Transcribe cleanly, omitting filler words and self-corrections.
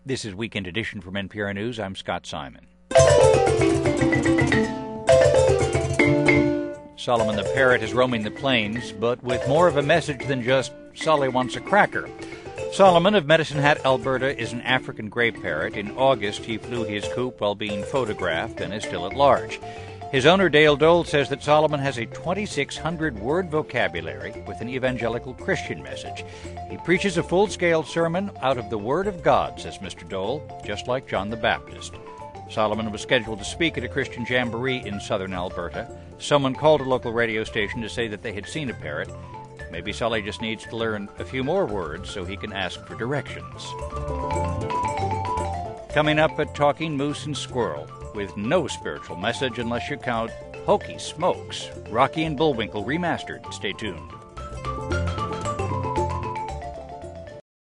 This is Weekend Edition from NPR News. I'm Scott Simon. Solomon the parrot is roaming the plains, but with more of a message than just Solly wants a cracker. Solomon of Medicine Hat, Alberta, is an African gray parrot. In August, he flew his coop while being photographed and is still at large. His owner, Dale Dole, says that Solomon has a 2,600-word vocabulary with an evangelical Christian message. He preaches a full-scale sermon out of the Word of God, says Mr. Dole, just like John the Baptist. Solomon was scheduled to speak at a Christian jamboree in southern Alberta. Someone called a local radio station to say that they had seen a parrot. Maybe Solly just needs to learn a few more words so he can ask for directions. Coming up at Talking Moose and Squirrel, with no spiritual message unless you count Hokey Smokes, Rocky and Bullwinkle remastered. Stay tuned.